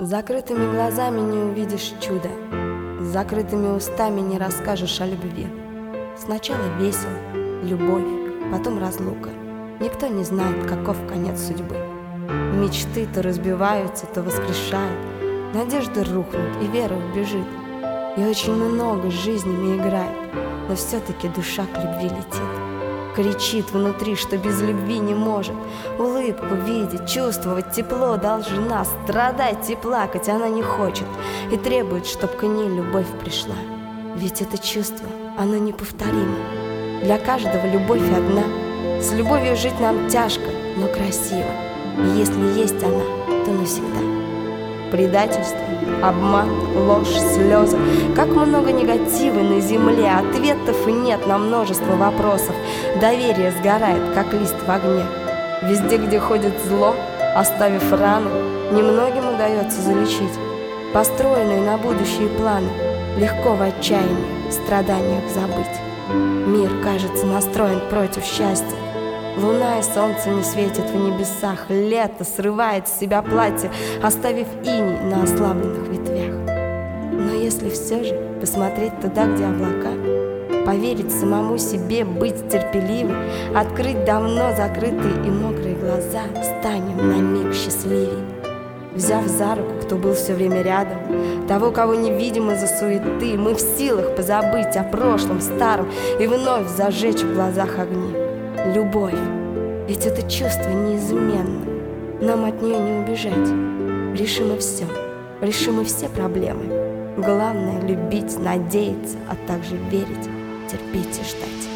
С закрытыми глазами не увидишь чуда, с закрытыми устами не расскажешь о любви. Сначала весело, любовь, потом разлука. Никто не знает, каков конец судьбы. Мечты то разбиваются, то воскрешают, надежды рухнут, и вера убежит. И очень много жизнями играет, но все-таки душа к любви летит. Кричит внутри, что без любви не может. Улыбку видеть, чувствовать тепло должна. Страдать и плакать она не хочет и требует, чтоб к ней любовь пришла. Ведь это чувство, оно неповторимо. Для каждого любовь одна. С любовью жить нам тяжко, но красиво. И если есть она, то навсегда. Предательство, обман, ложь, слезы. Как много негатива на земле. Ответов нет на множество вопросов. Доверие сгорает, как лист в огне. Везде, где ходит зло, оставив раны, немногим удается залечить. Построенные на будущие планы легко в отчаянии, страданиях забыть. Мир, кажется, настроен против счастья. Луна и солнце не светят в небесах. Лето срывает с себя платье, оставив иней на ослабленных ветвях. Но если все же посмотреть туда, где облака, поверить самому себе, быть терпеливым, открыть давно закрытые и мокрые глаза, станем на миг счастливей. Взяв за руку, кто был все время рядом, того, кого не видим из-за суеты, мы в силах позабыть о прошлом старом и вновь зажечь в глазах огни. Любовь, ведь это чувство неизменно, нам от нее не убежать. Решим и все проблемы. Главное — любить, надеяться, а также верить, терпеть и ждать.